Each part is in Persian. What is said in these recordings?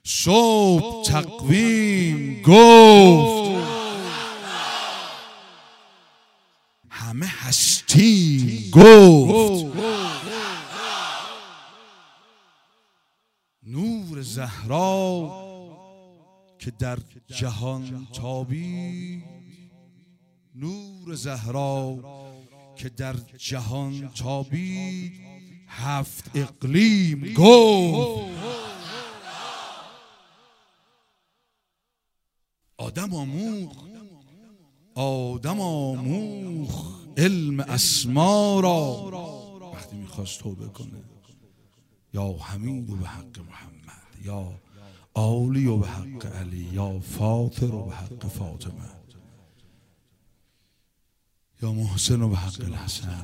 صبح تقویم گفت همه هستیم گفت نور زهرا که در جهان تابید، نور زهرا که در جهان تابید، 7 اقلیم گفت آدم آموخ علم اسما را. وقتی میخواست توبه کنه، یا حمید و به حق محمد، یا عالی و به حق علی، یا فاطر و به حق فاطمه، یا محسن و به حق الحسن،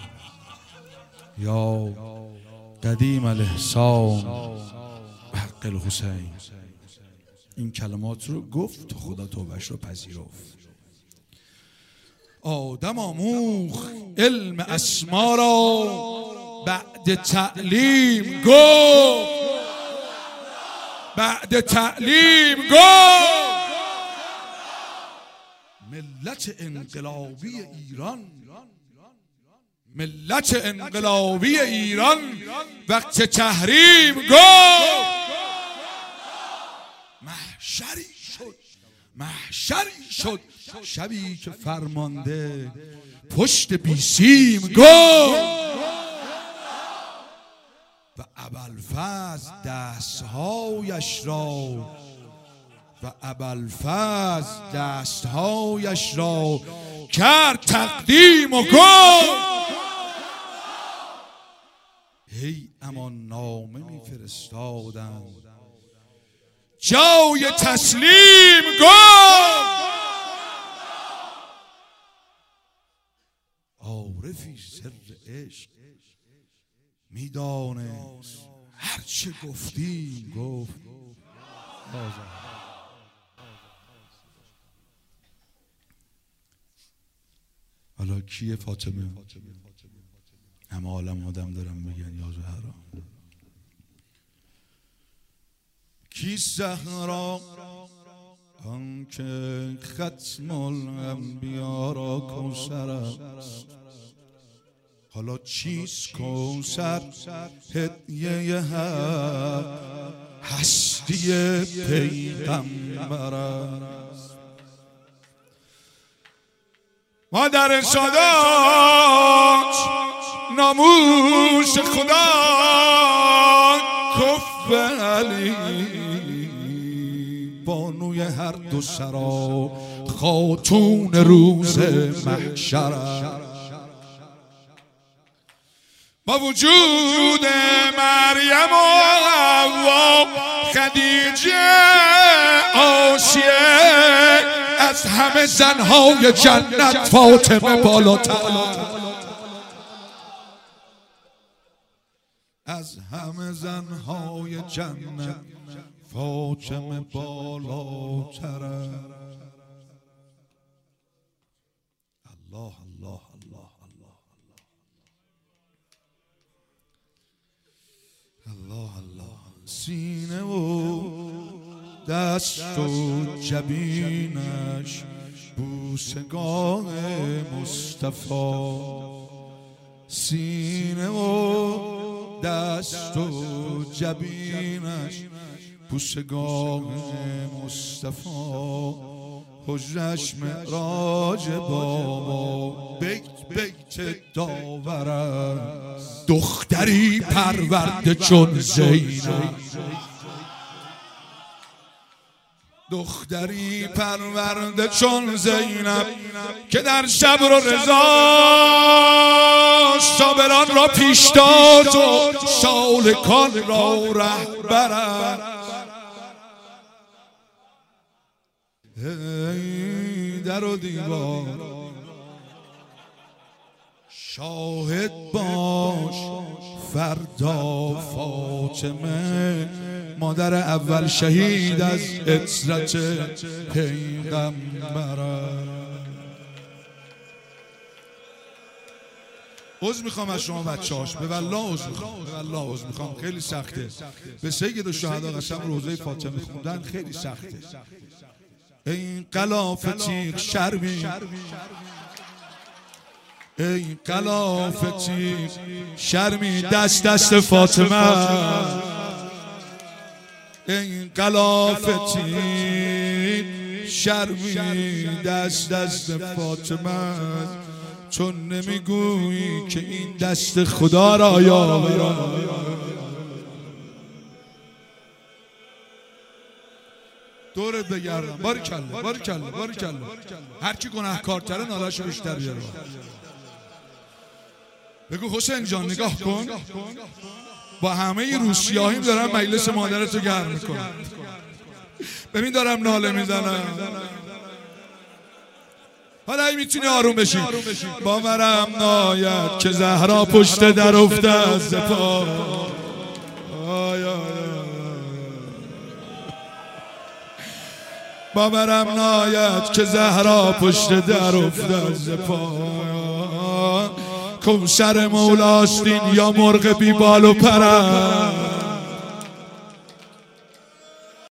یا قدیم الاحسان به حق الحسین. این کلمات رو گفت، خدا توبهش رو پذیرفت. آدم آموخ علم اسما را، بعد تعلیم گفت، بعد تعلیم گفت ملت انقلابی ایران، ملت انقلابی ایران وقت تحریم گفت محشری شد شبی که فرمانده پشت بیسیم گفت و ابوالفضل دستهایش را کرد تقدیم و گفت هی امان نامه میفرستادم جای تسلیم گفت عارفی سر عشق میدانست هرچه گفتیم گفت. حالا کیه فاطمه؟ همه عالم آدم دارن میگن یا زهرا. کی زهرا آن که ختم الانبیا را کوثر است. حالا چیست کوثر؟ هدیه هستی پیغمبر است. مادر سادات ناموس خدا کف علی بانوی هر دو سرا خاتون روز محشر است. با وجود مریم و حوا خدیجه آسیه از همه زنهای جنت فاطمه بالاتر، از همه زنهای جنت فاطمه بالاتر. الله الله الله الله الله الله. سینه و دست و جبینش بوسگاه مصطفی، سینه و دست و جبینش بوسگاه مصطفی، حجرش معراج بابا بیت داور است. دختری پرورده چون زینب، دختری پرورده چون زینب که در صبر و رضا صابران را پیشتاز و سالکان را رهبر است. ای در و دیوار شاهد باش فردا فاطمه مادر اول شهید از عترت پیغمبر. عذر میخوام از شما بچه‌هاش، به والله عذر میخوام، به والله عذر میخوام، خیلی سخته. به سید الشهدا قسم روضه فاطمه خوندن خیلی سخته. این غلاف تیغ شرمی، این غلاف تیغ شرمی دست فاطمه، این غلاف تیغ شرمی دست فاطمه، چون نمیگویی که این دست خدا را یارم. دورت بگردم. باریکلا باریکلا باریکلا. هر کی گناهکارتره نالاشو بیشتر بیاره. بگو حسین جان نگاه کن، با همه روسیاهیم دارم مجلس مادرتو گرم میکنم. ببین دارم ناله میزنم. حالا ای میتونی آروم بشی. باورم ناید که زهرا پشت در افته از پا. باورم ناید که زهرا پشت در افته از پا. کوثر مولاستین یا مرغ بی بال و پر.